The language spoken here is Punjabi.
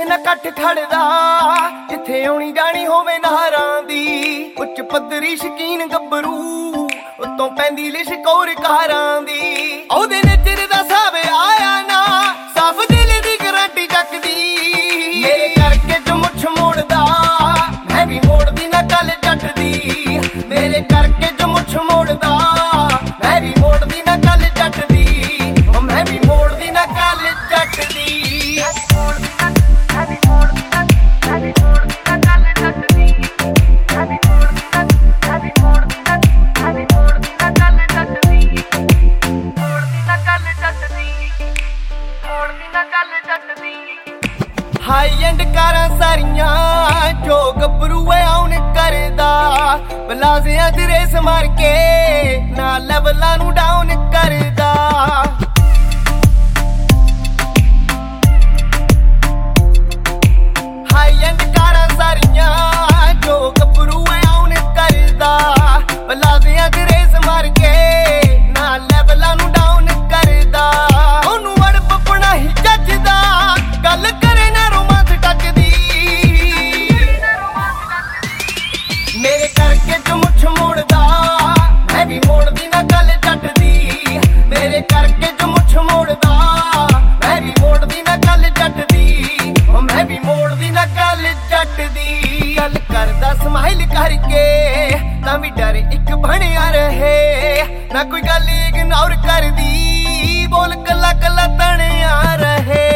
ਨਾ ਕੱਟ ਖੜਦਾ ਜਿੱਥੇ ਆਉਣੀ ਜਾਣੀ ਹੋਵੇ ਨਹਾਰਾਂ ਦੀ। ਉੱਚ ਪੱਧਰੀ ਸ਼ਕੀਨ ਗੱਭਰੂ ਉੱਤੋਂ ਪੈਂਦੀ ਲਿਸ਼ਕੌਰ ਕਾਰਾਂ ਦੀ। ਉਹਦੇ ਨਜ਼ਰ ਦਾ ਸਾਵੇ ਆਇਆ ਨਾ ਸਾਫ ਦਿਲ ਦੀ ਗਰੰਟੀ ਚੱਕਦੀ। ਮੇਰੇ ਕਰਕੇ ਜੋ ਮੁੱਛ ਮੋੜਦਾ ਮੈਂ ਵੀ ਮੋੜਦੀ ਨਾ ਗੱਲ ਜੱਟ ਦੀ। ਮੇਰੇ ਕਰਕੇ ਜੋ ਮੁੱਛ ਮੋੜਦਾ ਮੈਂ ਵੀ ਮੋੜਦੀ ਨਾ ਗੱਲ ਜੱਟ ਦੀ। ਉਹ ਮੈਂ ਵੀ ਮੋੜਦੀ ਨਾ ਗੱਲ ਜੱਟ ਦੀ। ਹਾਈ ਐਂਡ ਕਾਰਾਂ ਸਾਰੀਆਂ ਜੋ ਗੱਭਰੂ ਆਉਣ ਕਰਦਾ। ਬਲਾਜ਼ਿਆਂ ਦੀ ਰੇਸ ਮਾਰ ਕੇ ਨਾ ਲੈਵਲਾਂ ਨੂੰ ਡਾਊਨ ਕਰਦਾ। ਹਾਈ ਐਂਡ ਕਾਰਾਂ ਸਾਰੀਆਂ ਜੋ ਗੱਭਰੂ ਆਉਣ ਕਰਦਾ। ਬਲਾਜ਼ਿਆਂ ਦੀ ਰੇਸ ਮਾਰ ਕੇ ਨਾ ਲੈਵਲਾਂ ਨੂੰ ਡਾਊਨ ਕਰਦਾ। ਉਹਨੂੰ ਵੜ ਪਪਣਾ ਹੀ ਜੱਜਦਾ ਗੱਲ ਕਰੇ ਨਾ ਰੋਮਾਂਸ ਟੱਕਦੀ। ਮੇਰੇ ਕਰਕੇ ਜੋ ਮੁੱਛ ਮੋੜਦਾ ਮੈਂ ਵੀ ਮੋੜਦੀ ਨਾ ਗੱਲ ਜੱਟ ਦੀ। ਮੇਰੇ ਕਰਕੇ ਜੋ ਮੁੱਛ ਮੋੜਦਾ ਮੈਂ ਵੀ ਮੋੜਦੀ ਨਾ ਗੱਲ ਜੱਟ ਦੀ। ਉਹ ਮੈਂ ਵੀ ਮੋੜਦੀ ਨਾ ਗੱਲ ਜੱਟ ਦੀ। ਗੱਲ ਕਰਦਾ ਸਮਾਈਲ ਕਰਕੇ ਤਾਂ ਵੀ ਡਰ ਇੱਕ ਬਣਿਆ ਰਹੇ। ਨਾ ਕੋਈ ਗੱਲ ਇਗਨੋਰ ਕਰਦੀ ਬੋਲ ਕੱਲਾ ਕੱਲਾ ਤਣਿਆ ਰਹੇ।